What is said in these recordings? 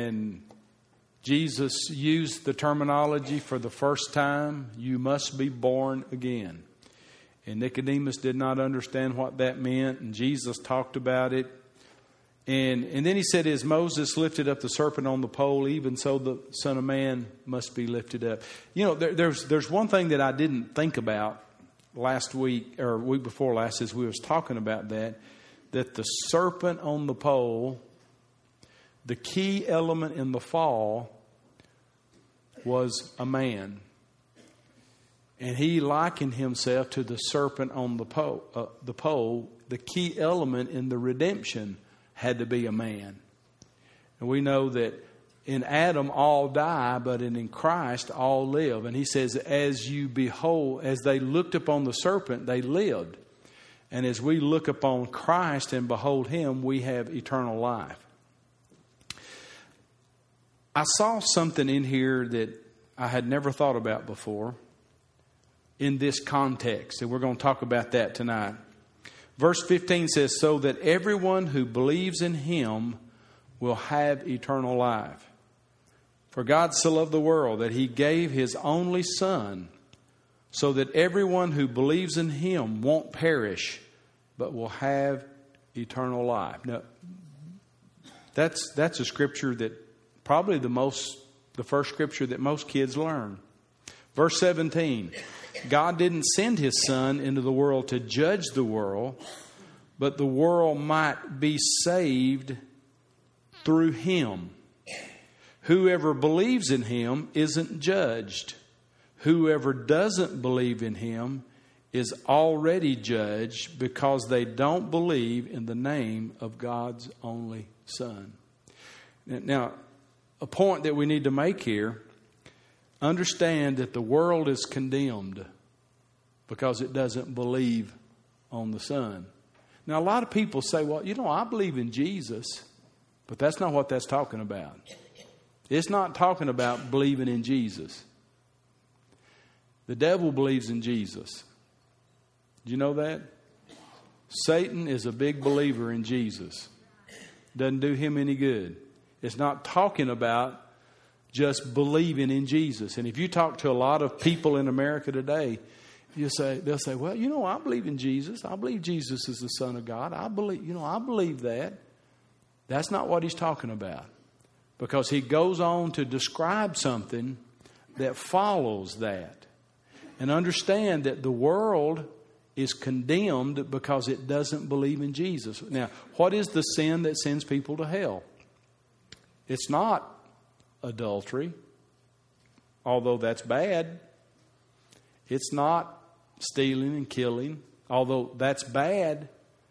And Jesus used the terminology for the first time, you must be born again. And Nicodemus did not understand what that meant, and Jesus talked about it. And then he said, as Moses lifted up the serpent on the pole, even so the Son of Man must be lifted up. You know, there's one thing that I didn't think about last week, or week before last, as we was talking about that the serpent on the pole, the key element in the fall was a man. And he likened himself to the serpent on the pole. The key element in the redemption had to be a man. And we know that in Adam all die, but in Christ all live. And he says, as they looked upon the serpent, they lived. And as we look upon Christ and behold him, we have eternal life. I saw something in here that I had never thought about before in this context. And we're going to talk about that tonight. Verse 15 says, so that everyone who believes in him will have eternal life. For God so loved the world that he gave his only Son, so that everyone who believes in him won't perish, but will have eternal life. Now, that's a scripture that probably the first scripture that most kids learn. Verse 17, God didn't send his Son into the world to judge the world, but the world might be saved through him. Whoever believes in him isn't judged. Whoever doesn't believe in him is already judged because they don't believe in the name of God's only Son. Now, a point that we need to make here, understand that the world is condemned because it doesn't believe on the Son. Now, a lot of people say, well, I believe in Jesus, but that's not what that's talking about. It's not talking about believing in Jesus. The devil believes in Jesus. Do you know that? Satan is a big believer in Jesus. Doesn't do him any good. It's not talking about just believing in Jesus. And if you talk to a lot of people in America today, they'll say, well, I believe in Jesus. I believe Jesus is the Son of God. I believe that. That's not what he's talking about. Because he goes on to describe something that follows that. And understand that the world is condemned because it doesn't believe in Jesus. Now, what is the sin that sends people to hell? It's not adultery, although that's bad. It's not stealing and killing, although that's bad.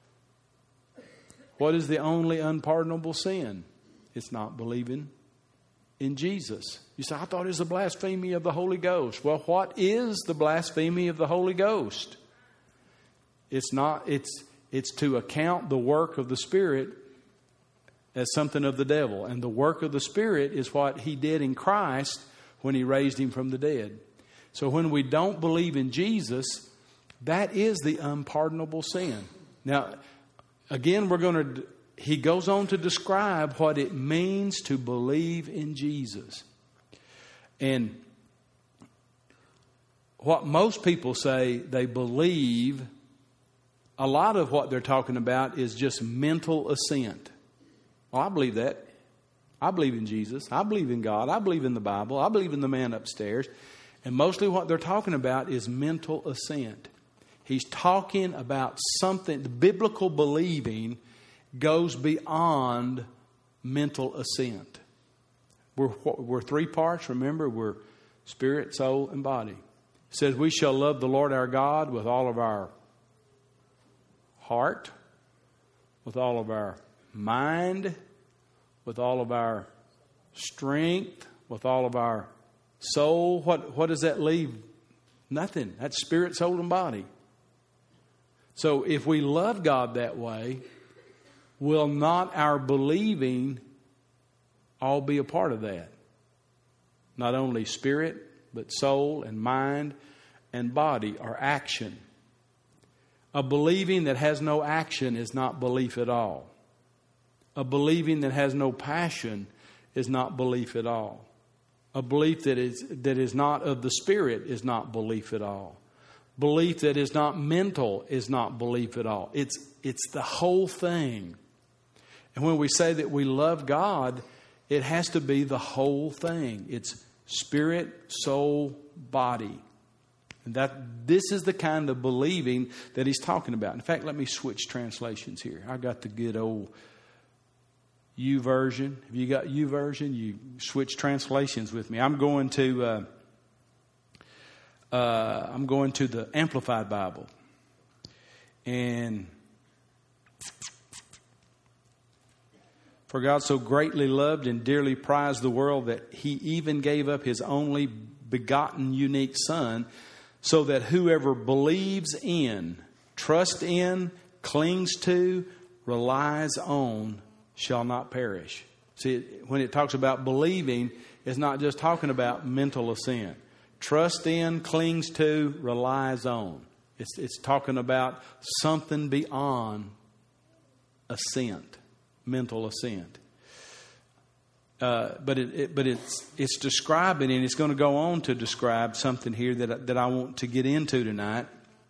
What is the only unpardonable sin? It's not believing in Jesus. You say, I thought it was the blasphemy of the Holy Ghost. Well, what is the blasphemy of the Holy Ghost? It's to account the work of the Spirit as something of the devil. And the work of the Spirit is what he did in Christ when he raised him from the dead. So when we don't believe in Jesus, that is the unpardonable sin. Now, again, he goes on to describe what it means to believe in Jesus. And what most people say they believe, a lot of what they're talking about is just mental assent. Well, I believe that. I believe in Jesus. I believe in God. I believe in the Bible. I believe in the man upstairs. And mostly what they're talking about is mental assent. He's talking about something. The biblical believing goes beyond mental assent. We're three parts. Remember, we're spirit, soul, and body. It says we shall love the Lord our God with all of our heart, with all of our mind, with all of our strength, with all of our soul. What does that leave? Nothing. That's spirit, soul, and body. So if we love God that way, will not our believing all be a part of that? Not only spirit, but soul and mind and body are action. A believing that has no action is not belief at all. A believing that has no passion is not belief at all. A belief that is not of the Spirit is not belief at all. Belief that is not mental is not belief at all. It's the whole thing. And when we say that we love God, it has to be the whole thing. It's spirit, soul, body. And this is the kind of believing that he's talking about. In fact, let me switch translations here. I got the good old YouVersion. Have you got YouVersion? You switch translations with me. I'm going to the Amplified Bible. And for God so greatly loved and dearly prized the world that he even gave up his only begotten unique Son, so that whoever believes in, trusts in, clings to, relies on, shall not perish. See, when it talks about believing, it's not just talking about mental assent. Trust in, clings to, relies on. It's talking about something beyond assent, mental assent. But it's describing, and it's going to go on to describe something here that I want to get into tonight.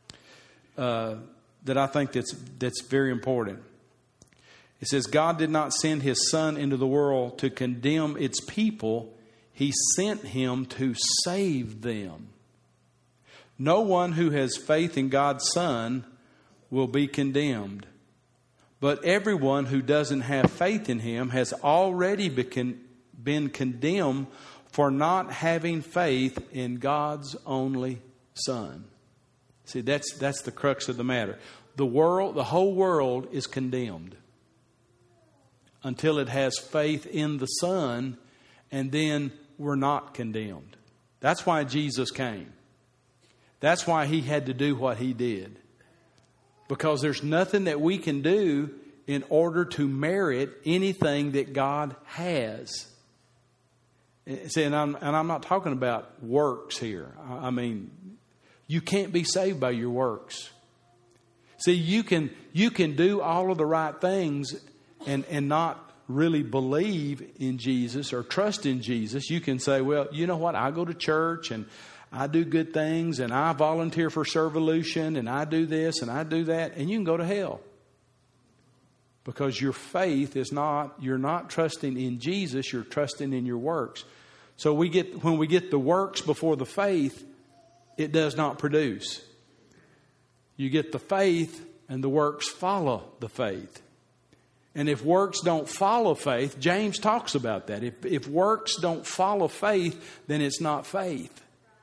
That I think that's very important. It says, God did not send his Son into the world to condemn its people. He sent him to save them. No one who has faith in God's Son will be condemned. But everyone who doesn't have faith in him has already been condemned for not having faith in God's only Son. See, that's the crux of the matter. The whole world is condemned until it has faith in the Son, and then we're not condemned. That's why Jesus came. That's why he had to do what he did. Because there's nothing that we can do in order to merit anything that God has. See, and I'm not talking about works here. I mean, you can't be saved by your works. See, you can do all of the right things and not really believe in Jesus or trust in Jesus. You can say, well, you know what? I go to church and I do good things and I volunteer for Servolution and I do this and I do that, and you can go to hell. Because your faith you're not trusting in Jesus, you're trusting in your works. So when we get the works before the faith, it does not produce. You get the faith and the works follow the faith. And if works don't follow faith, James talks about that. If works don't follow faith, then it's not faith.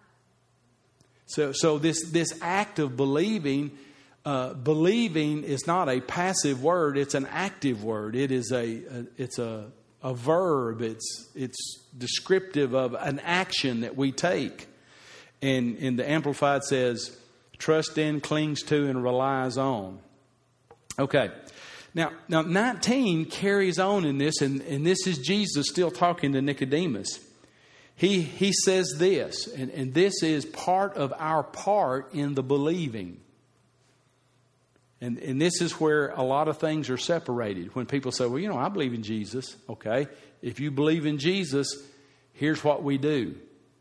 So this act of believing is not a passive word; it's an active word. It is a verb. It's descriptive of an action that we take. And the Amplified says, "Trust in, clings to, and relies on." Okay. Now 19 carries on in this, and this is Jesus still talking to Nicodemus. He says this, and this is part of our part in the believing. And this is where a lot of things are separated. When people say, well, I believe in Jesus. Okay, if you believe in Jesus, here's what we do.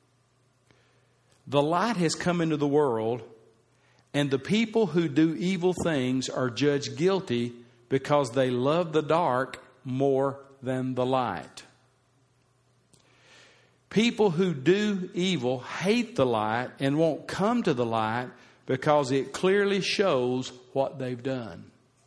The light has come into the world, and the people who do evil things are judged guilty because they love the dark more than the light. People who do evil hate the light and won't come to the light because it clearly shows what they've done.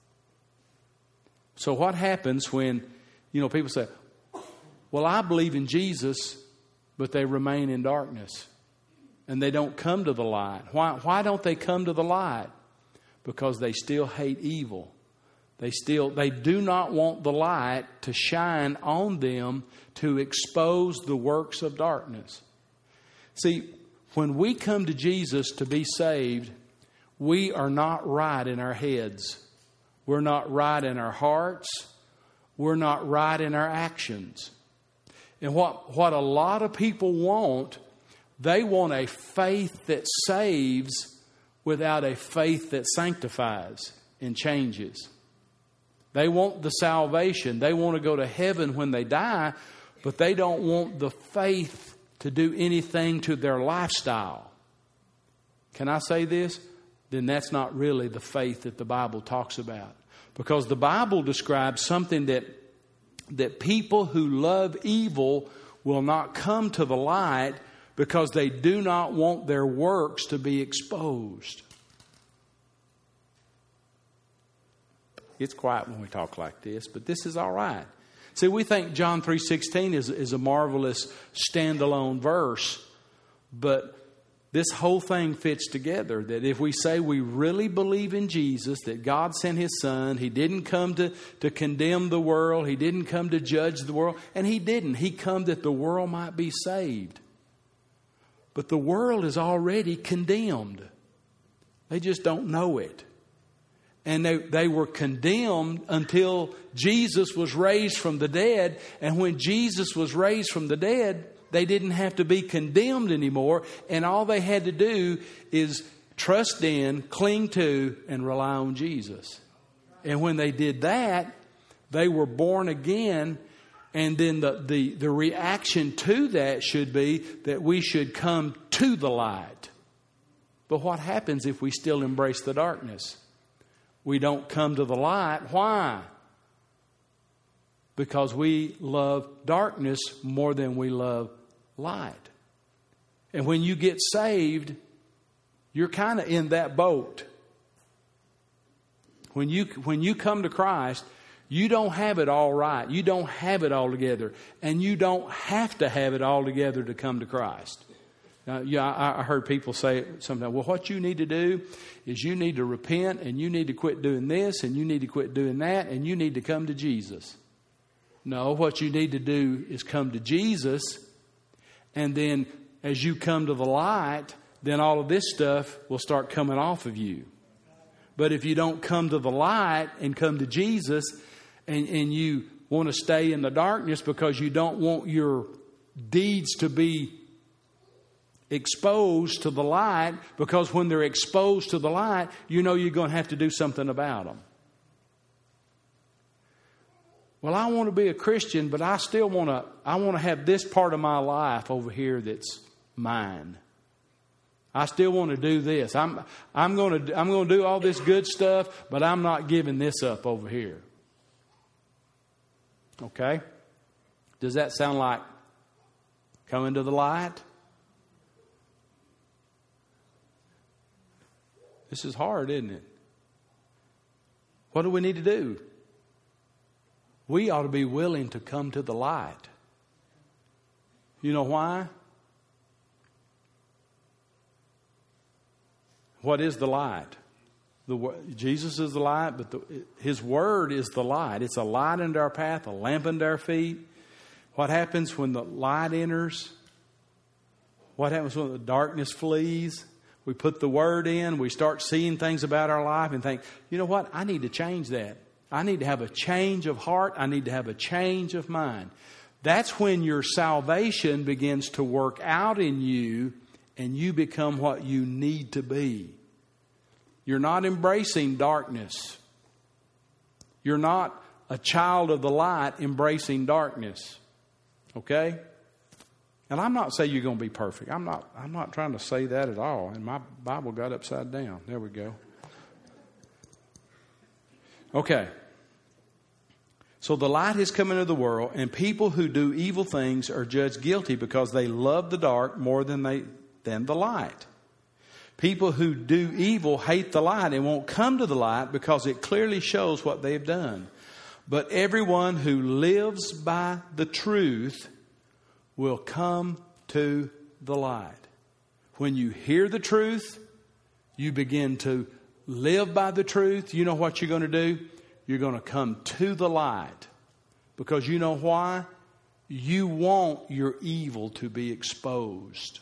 So what happens when, people say, well, I believe in Jesus, but they remain in darkness and they don't come to the light. Why don't they come to the light? Because they still hate evil. They do not want the light to shine on them to expose the works of darkness. See, when we come to Jesus to be saved, we are not right in our heads. We're not right in our hearts. We're not right in our actions. And what a lot of people want, they want a faith that saves without a faith that sanctifies and changes. They want the salvation. They want to go to heaven when they die, but they don't want the faith to do anything to their lifestyle. Can I say this? Then that's not really the faith that the Bible talks about. Because the Bible describes something that people who love evil will not come to the light because they do not want their works to be exposed. It's quiet when we talk like this, but this is all right. See, we think John 3:16 is a marvelous standalone verse, but this whole thing fits together. That if we say we really believe in Jesus, that God sent His Son, He didn't come to condemn the world, He didn't come to judge the world, and He didn't. He come that the world might be saved. But the world is already condemned. They just don't know it. And they were condemned until Jesus was raised from the dead. And when Jesus was raised from the dead, they didn't have to be condemned anymore. And all they had to do is trust in, cling to, and rely on Jesus. And when they did that, they were born again. And then the reaction to that should be that we should come to the light. But what happens if we still embrace the darkness? We don't come to the light. Why? Because we love darkness more than we love light. And when you get saved, you're kind of in that boat. When you come to Christ, you don't have it all right. You don't have it all together. And you don't have to have it all together to come to Christ. Now, I heard people say sometimes, well, what you need to do is you need to repent and you need to quit doing this and you need to quit doing that and you need to come to Jesus. No, what you need to do is come to Jesus, and then as you come to the light, then all of this stuff will start coming off of you. But if you don't come to the light and come to Jesus and you want to stay in the darkness because you don't want your deeds to be exposed to the light, because when they're exposed to the light, you know you're going to have to do something about them. Well, I want to be a Christian, but I still want to have this part of my life over here that's mine. I still want to do this. I'm going to do all this good stuff, but I'm not giving this up over here. Okay? Does that sound like coming to the light? This is hard, isn't it? What do we need to do? We ought to be willing to come to the light. You know why? What is the light? Jesus is the light, but His Word is the light. It's a light unto our path, a lamp unto our feet. What happens when the light enters? What happens when the darkness flees? We put the Word in, we start seeing things about our life and think, you know what? I need to change that. I need to have a change of heart. I need to have a change of mind. That's when your salvation begins to work out in you and you become what you need to be. You're not embracing darkness. You're not a child of the light embracing darkness. Okay? And I'm not saying you're going to be perfect. I'm not trying to say that at all. And my Bible got upside down. There we go. Okay. So the light has come into the world, and people who do evil things are judged guilty because they love the dark more than the light. People who do evil hate the light and won't come to the light because it clearly shows what they've done. But everyone who lives by the truth will come to the light. When you hear the truth, you begin to live by the truth. You know what you're going to do? You're going to come to the light. Because you know why? You want your evil to be exposed.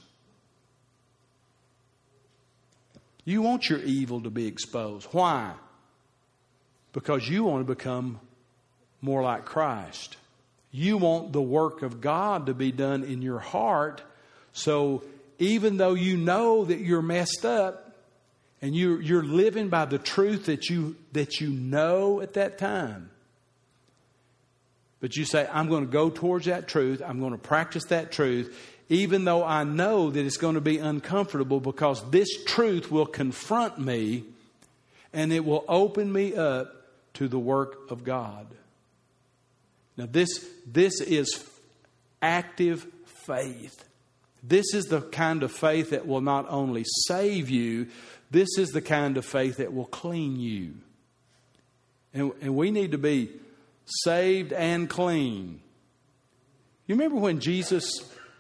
You want your evil to be exposed. Why? Because you want to become more like Christ. You want the work of God to be done in your heart. So even though you know that you're messed up and you're living by the truth that you know at that time, But you say, I'm going to go towards that truth. I'm going to practice that truth, even though I know that it's going to be uncomfortable, because this truth will confront me and it will open me up to the work of God. Now, this is active faith. This is the kind of faith that will not only save you, this is the kind of faith that will clean you. And we need to be saved and clean. You remember when Jesus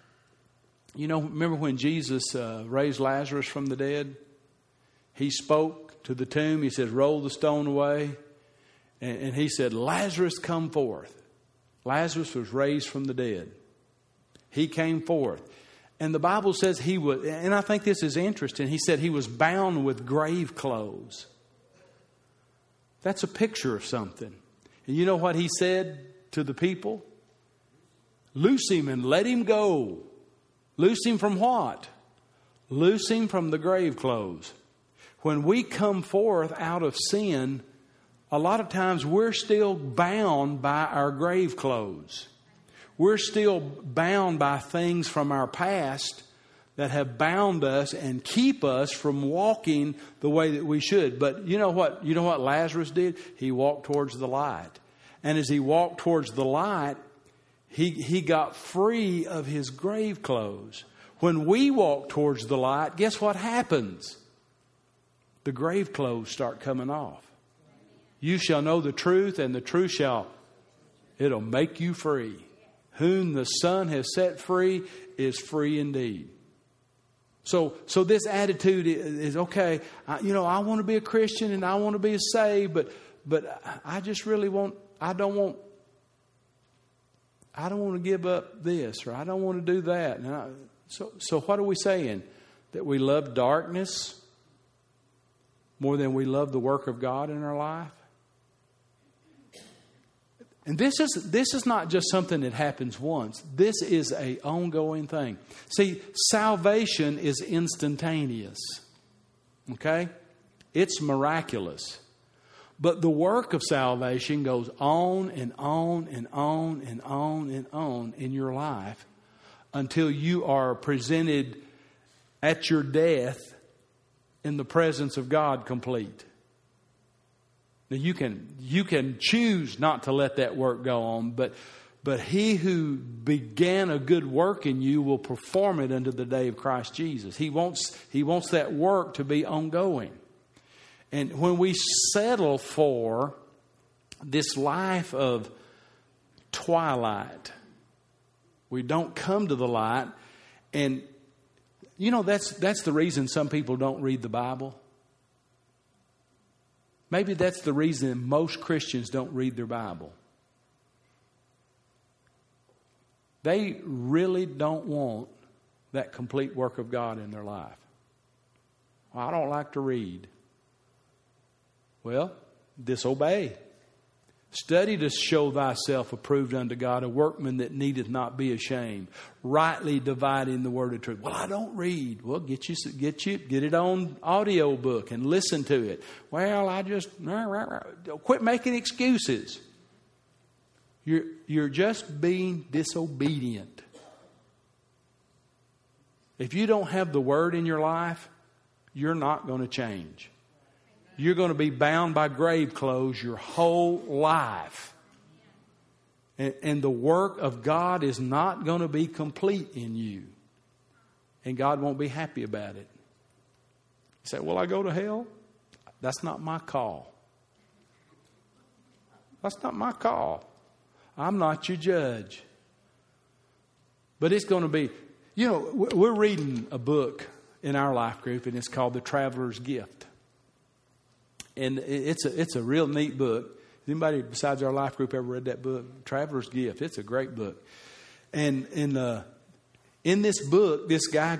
raised Lazarus from the dead? He spoke to the tomb. He said, roll the stone away. And he said, Lazarus, come forth. Lazarus was raised from the dead. He came forth. And the Bible says he was, and I think this is interesting, he said he was bound with grave clothes. That's a picture of something. And you know what he said to the people? Loose him and let him go. Loose him from what? Loose him from the grave clothes. When we come forth out of sin, a lot of times we're still bound by our grave clothes. We're still bound by things from our past that have bound us and keep us from walking the way that we should. But you know what? You know what Lazarus did? He walked towards the light. And as he walked towards the light, he got free of his grave clothes. When we walk towards the light, guess what happens? The grave clothes start coming off. You shall know the truth, and the truth it'll make you free. Whom the Son has set free is free indeed. So this attitude is okay. I want to be a Christian and I want to be saved, but I just really I don't want to give up this, or I don't want to do that. So what are we saying? That we love darkness more than we love the work of God in our life? And this is not just something that happens once. This is an ongoing thing. See, salvation is instantaneous. Okay? It's miraculous. But the work of salvation goes on and on and on and on and on in your life until you are presented at your death in the presence of God complete. Now you can choose not to let that work go on, but he who began a good work in you will perform it unto the day of Christ Jesus. He wants that work to be ongoing. And when we settle for this life of twilight, we don't come to the light. And that's the reason some people don't read the Bible. Maybe that's the reason most Christians don't read their Bible. They really don't want that complete work of God in their life. Well, I don't like to read. Well, disobey. Study to show thyself approved unto God, a workman that needeth not be ashamed, rightly dividing the word of truth. Well, I don't read. Well, get it on audio book and listen to it. Well, quit making excuses. You're just being disobedient. If you don't have the word in your life, you're not going to change. You're going to be bound by grave clothes your whole life. And the work of God is not going to be complete in you. And God won't be happy about it. You say, will I go to hell? That's not my call. That's not my call. I'm not your judge. But it's going to be, we're reading a book in our life group, and it's called The Traveler's Gift. And it's a real neat book. Anybody besides our life group ever read that book? Traveler's Gift. It's a great book. And in this book, this guy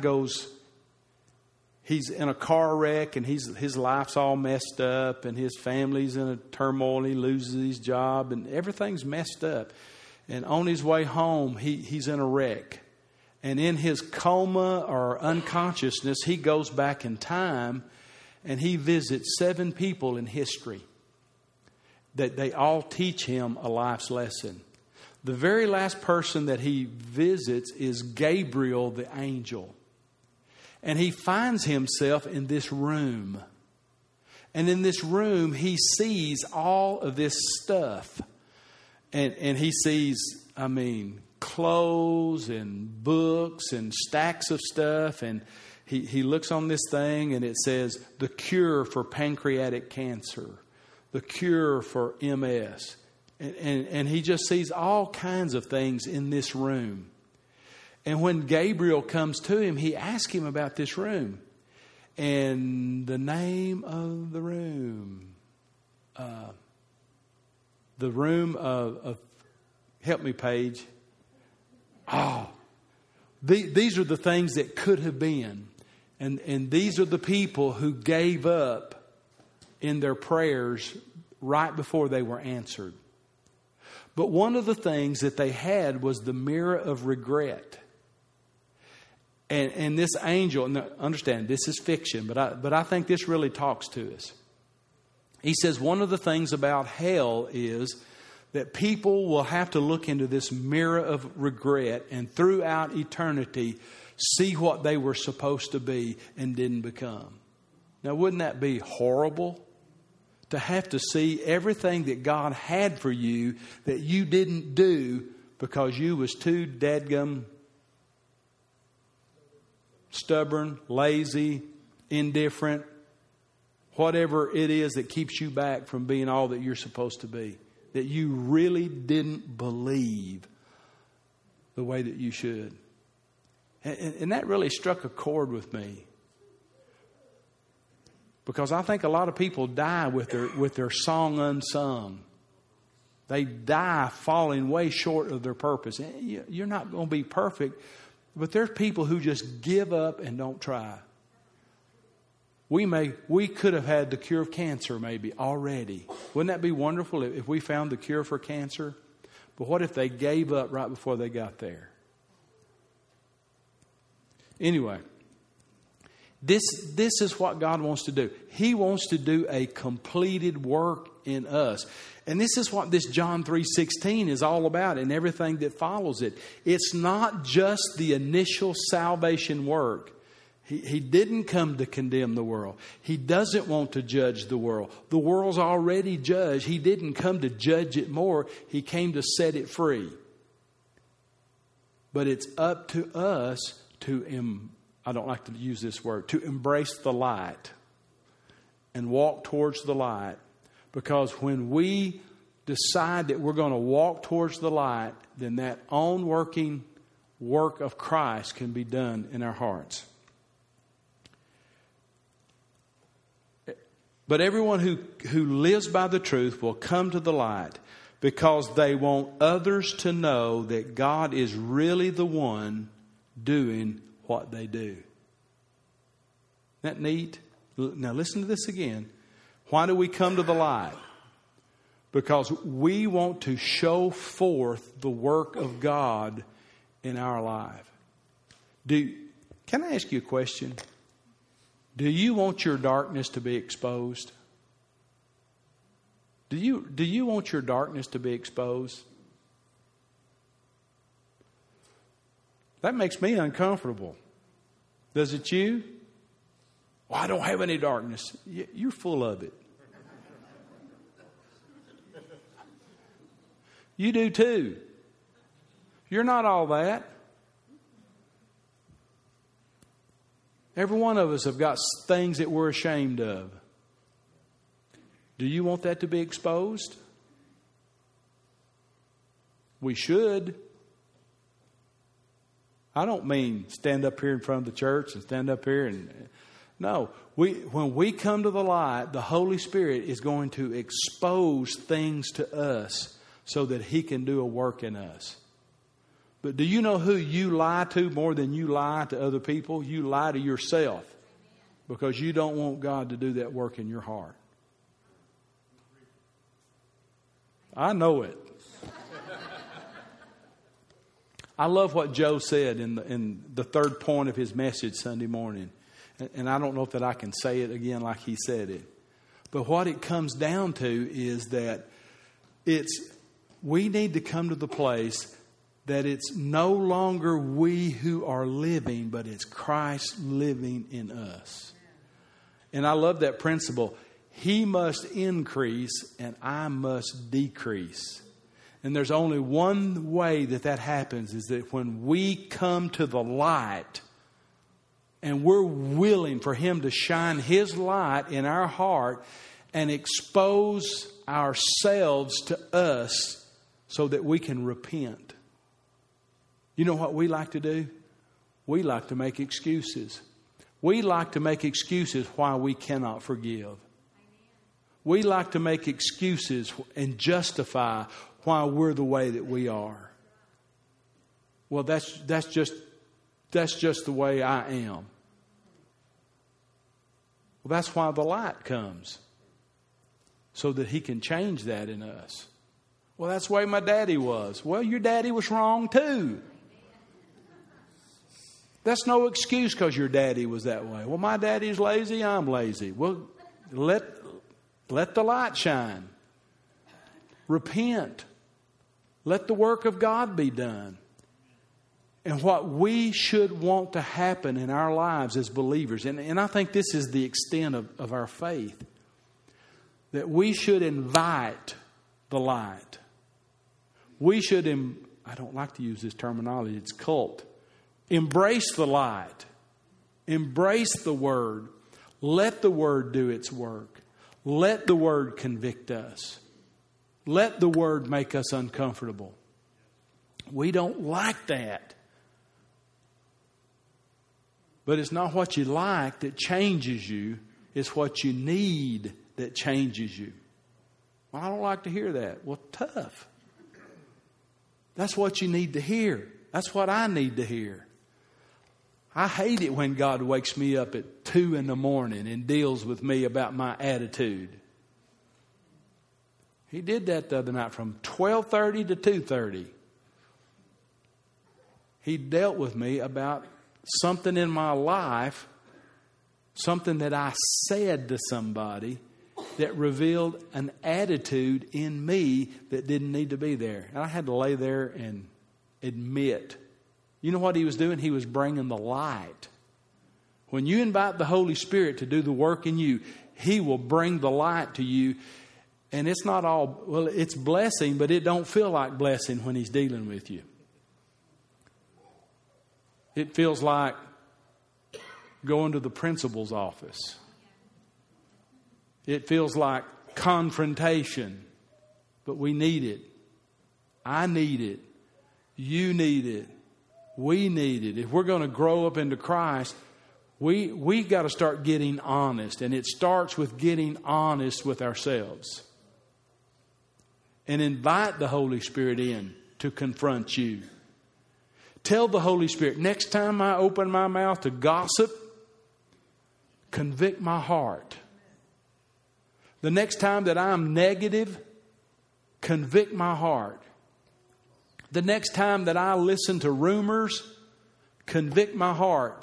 he's in a car wreck, and his life's all messed up, and his family's in a turmoil, and he loses his job, and everything's messed up. And on his way home, he's in a wreck. And in his coma or unconsciousness, he goes back in time, and he visits 7 people in history that they all teach him a life's lesson. The very last person that he visits is Gabriel, the angel. And he finds himself in this room. And in this room, he sees all of this stuff. And he sees, clothes and books and stacks of stuff. And he looks on this thing and it says, the cure for pancreatic cancer, the cure for MS. And he just sees all kinds of things in this room. And when Gabriel comes to him, he asks him about this room. And the name of the room of help me, Paige. These are the things that could have been. And these are the people who gave up in their prayers right before they were answered. But one of the things that they had was the mirror of regret. And this angel, and understand this is fiction, but I think this really talks to us. He says one of the things about hell is that people will have to look into this mirror of regret and throughout eternity see what they were supposed to be and didn't become. Now, wouldn't that be horrible? To have to see everything that God had for you that you didn't do because you was too dadgum stubborn, lazy, indifferent, whatever it is that keeps you back from being all that you're supposed to be. That you really didn't believe the way that you should. And that really struck a chord with me. Because I think a lot of people die with their song unsung. They die falling way short of their purpose. You're not going to be perfect, but there's people who just give up and don't try. We could have had the cure of cancer maybe already. Wouldn't that be wonderful if we found the cure for cancer? But what if they gave up right before they got there? Anyway, this is what God wants to do. He wants to do a completed work in us. And this is what this John 3:16 is all about and everything that follows it. It's not just the initial salvation work. He didn't come to condemn the world. He doesn't want to judge the world. The world's already judged. He didn't come to judge it more. He came to set it free. But it's up to us to, I don't like to use this word, to embrace the light and walk towards the light. Because when we decide that we're going to walk towards the light, then that own working work of Christ can be done in our hearts. But everyone who lives by the truth will come to the light because they want others to know that God is really the one doing what they do. Isn't that neat? Now listen to this again. Why do we come to the light? Because we want to show forth the work of God in our life. Can I ask you a question? Do you want your darkness to be exposed? Do you want your darkness to be exposed? That makes me uncomfortable. Does it you? Well, I don't have any darkness. You're full of it. You do too. You're not all that. Every one of us have got things that we're ashamed of. Do you want that to be exposed? We should. I don't mean stand up here in front of the church and stand up here and... No. When we come to the light, the Holy Spirit is going to expose things to us so that He can do a work in us. But do you know who you lie to more than you lie to other people? You lie to yourself because you don't want God to do that work in your heart. I know it. I love what Joe said in the third point of his message Sunday morning. And I don't know if that I can say it again like he said it. But what it comes down to is that it's We need to come to the place that it's no longer we who are living, but it's Christ living in us. And I love that principle. He must increase and I must decrease. And there's only one way that happens, is that when we come to the light and we're willing for Him to shine His light in our heart and expose ourselves to us so that we can repent. You know what we like to do? We like to make excuses. We like to make excuses why we cannot forgive. We like to make excuses and justify why we're the way that we are. Well, that's just the way I am. Well, that's why the light comes, so that He can change that in us. Well, that's the way my daddy was. Well, your daddy was wrong too. That's no excuse because your daddy was that way. Well, my daddy's lazy, I'm lazy. Well, let the light shine. Repent. Let the work of God be done. And what we should want to happen in our lives as believers, and I think this is the extent of our faith, that we should invite the light. We should, I don't like to use this terminology, it's cult. Embrace the light. Embrace the Word. Let the Word do its work. Let the Word convict us. Let the Word make us uncomfortable. We don't like that. But it's not what you like that changes you. It's what you need that changes you. Well, I don't like to hear that. Well, tough. That's what you need to hear. That's what I need to hear. I hate it when God wakes me up at 2 a.m. and deals with me about my attitude. He did that the other night from 12:30 to 2:30. He dealt with me about something in my life, something that I said to somebody that revealed an attitude in me that didn't need to be there. And I had to lay there and admit. You know what he was doing? He was bringing the light. When you invite the Holy Spirit to do the work in you, He will bring the light to you. And it's not all, well, it's blessing, but it don't feel like blessing when He's dealing with you. It feels like going to the principal's office. It feels like confrontation, but we need it. I need it. You need it. We need it. If we're going to grow up into Christ, we got to start getting honest. And it starts with getting honest with ourselves. And invite the Holy Spirit in to confront you. Tell the Holy Spirit, next time I open my mouth to gossip, convict my heart. The next time that I'm negative, convict my heart. The next time that I listen to rumors, convict my heart.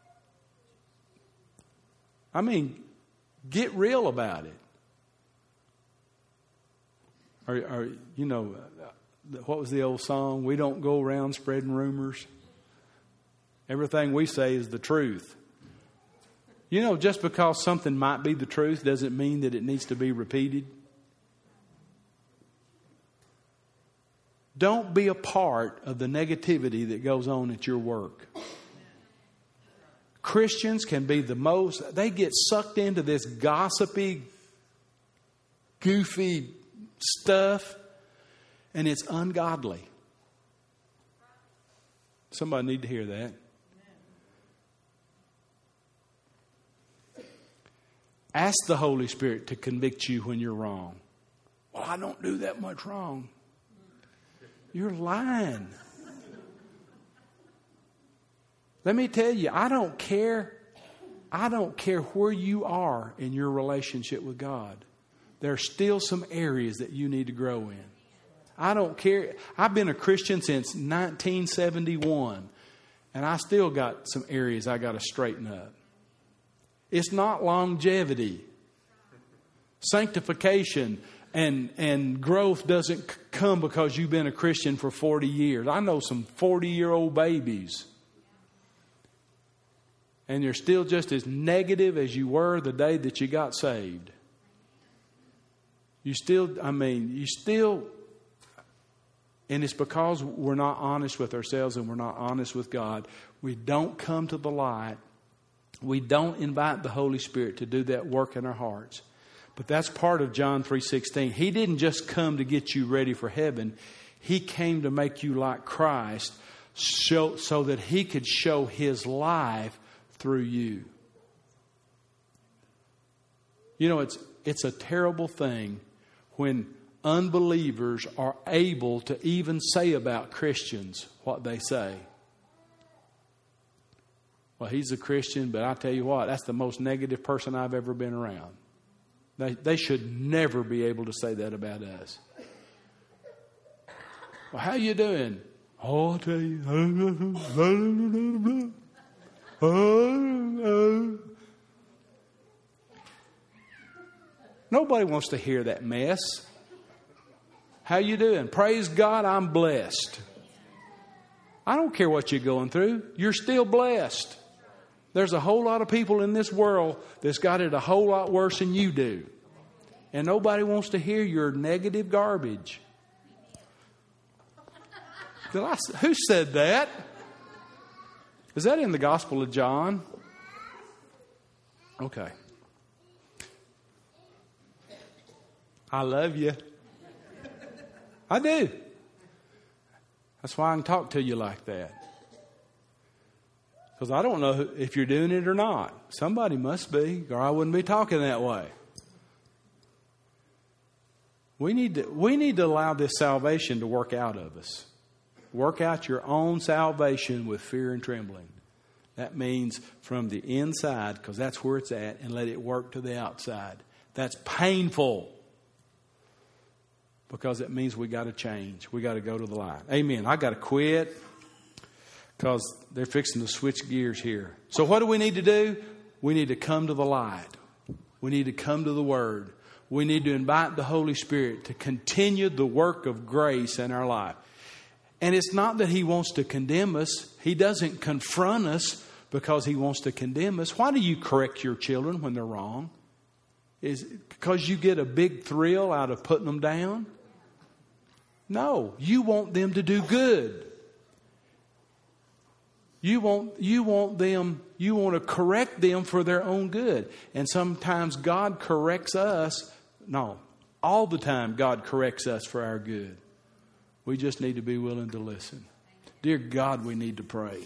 I mean, get real about it. Or you know, what was the old song? We don't go around spreading rumors. Everything we say is the truth. You know, just because something might be the truth doesn't mean that it needs to be repeated. Don't be a part of the negativity that goes on at your work. Christians can be they get sucked into this gossipy, goofy stuff, and it's ungodly. Somebody need to hear that. Ask the Holy Spirit to convict you when you're wrong. Well, I don't do that much wrong. You're lying. Let me tell you, I don't care where you are in your relationship with God. There's still some areas that you need to grow in. I don't care. I've been a Christian since 1971, and I still got some areas I got to straighten up. It's not longevity. Sanctification And growth doesn't come because you've been a Christian for 40 years. I know some 40-year-old babies. And you're still just as negative as you were the day that you got saved. You still, and it's because we're not honest with ourselves and we're not honest with God. We don't come to the light. We don't invite the Holy Spirit to do that work in our hearts. But that's part of John 3:16. He didn't just come to get you ready for heaven. He came to make you like Christ so that He could show His life through you. You know, it's a terrible thing when unbelievers are able to even say about Christians what they say. Well, he's a Christian, but I tell you what, that's the most negative person I've ever been around. They should never be able to say that about us. Well, how you doing? Oh, I'll tell you. Nobody wants to hear that mess. How you doing? Praise God, I'm blessed. I don't care what you're going through. You're still blessed. There's a whole lot of people in this world that's got it a whole lot worse than you do. And nobody wants to hear your negative garbage. Who said that? Is that in the Gospel of John? Okay. I love you. I do. That's why I can talk to you like that. Because I don't know if you're doing it or not. Somebody must be, or I wouldn't be talking that way. We need to allow this salvation to work out of us. Work out your own salvation with fear and trembling. That means from the inside, because that's where it's at, and let it work to the outside. That's painful. Because it means we got to change. We got to go to the light. Amen. I got to quit. Because they're fixing to switch gears here. So what do we need to do? We need to come to the light. We need to come to the Word. We need to invite the Holy Spirit to continue the work of grace in our life. And it's not that He wants to condemn us. He doesn't confront us because He wants to condemn us. Why do you correct your children when they're wrong? Is it because you get a big thrill out of putting them down? No, you want them to do good. You want to correct them for their own good. And sometimes God corrects us. No, all the time God corrects us for our good. We just need to be willing to listen. Dear God, we need to pray.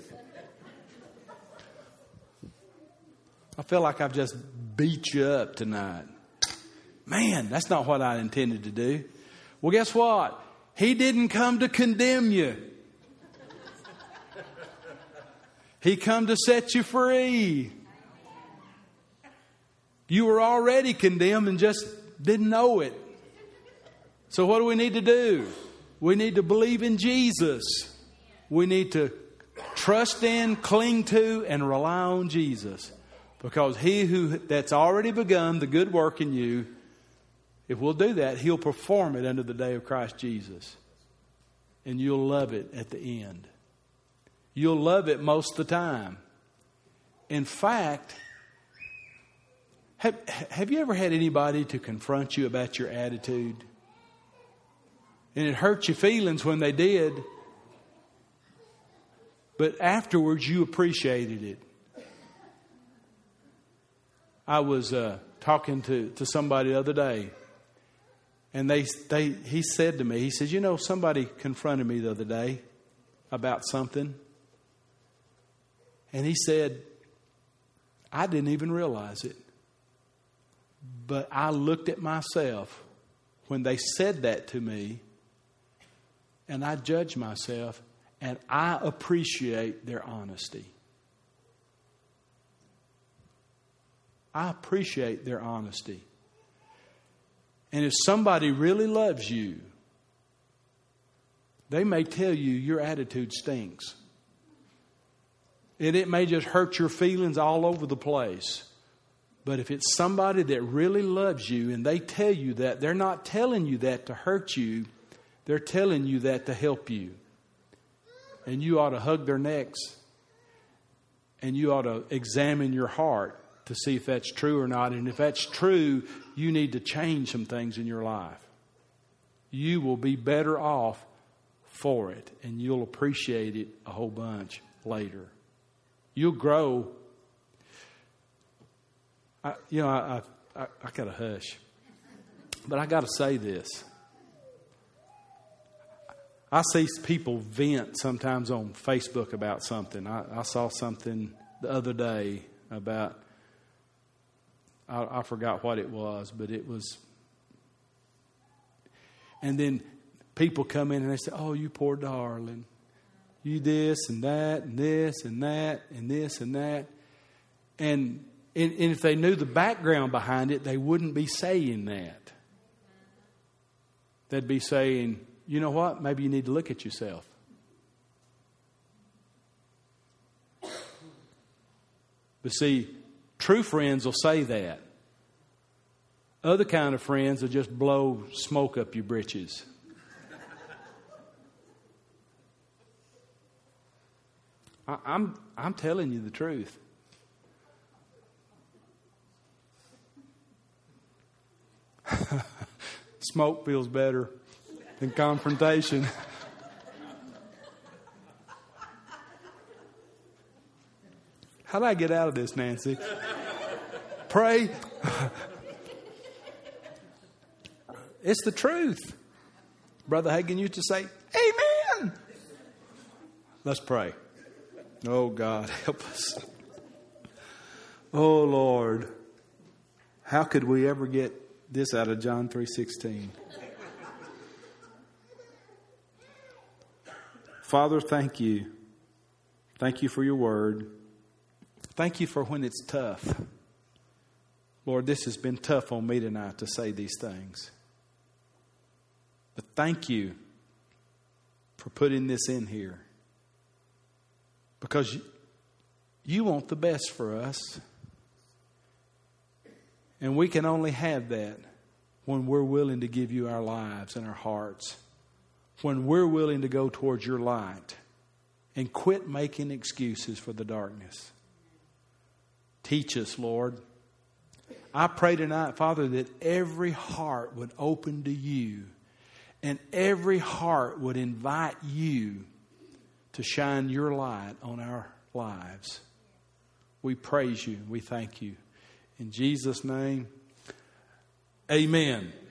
I feel like I've just beat you up tonight. Man, that's not what I intended to do. Well, guess what? He didn't come to condemn you. He come to set you free. You were already condemned and just didn't know it. So what do we need to do? We need to believe in Jesus. We need to trust in, cling to, and rely on Jesus. Because He that's already begun the good work in you, if we'll do that, He'll perform it unto the day of Christ Jesus. And you'll love it at the end. You'll love it most of the time. In fact, have you ever had anybody to confront you about your attitude? And it hurt your feelings when they did. But afterwards, you appreciated it. I was talking to somebody the other day. And he said to me, he says, you know, somebody confronted me the other day about something. And he said, I didn't even realize it. But I looked at myself when they said that to me. And I judged myself. And I appreciate their honesty. I appreciate their honesty. And if somebody really loves you, they may tell you your attitude stinks. And it may just hurt your feelings all over the place. But if it's somebody that really loves you and they tell you that, they're not telling you that to hurt you. They're telling you that to help you. And you ought to hug their necks. And you ought to examine your heart to see if that's true or not. And if that's true, you need to change some things in your life. You will be better off for it. And you'll appreciate it a whole bunch later. You'll grow. I got to hush. But I got to say this. I see people vent sometimes on Facebook about something. I saw something the other day about, I forgot what it was, but it was. And then people come in and they say, oh, you poor darling. You this and that and this and that and this and that. And if they knew the background behind it, they wouldn't be saying that. They'd be saying, you know what? Maybe you need to look at yourself. But see, true friends will say that. Other kind of friends will just blow smoke up your britches. I'm telling you the truth. Smoke feels better than confrontation. How do I get out of this, Nancy? Pray. It's the truth. Brother Hagin used to say, amen. Let's pray. Oh, God, help us. Oh, Lord. How could we ever get this out of John 3:16? Father, thank you. Thank you for your word. Thank you for when it's tough. Lord, this has been tough on me tonight to say these things. But thank you for putting this in here. Because you want the best for us. And we can only have that when we're willing to give you our lives and our hearts. When we're willing to go towards your light and quit making excuses for the darkness. Teach us, Lord. I pray tonight, Father, that every heart would open to you and every heart would invite you to shine your light on our lives. We praise you. We thank you. In Jesus' name, amen.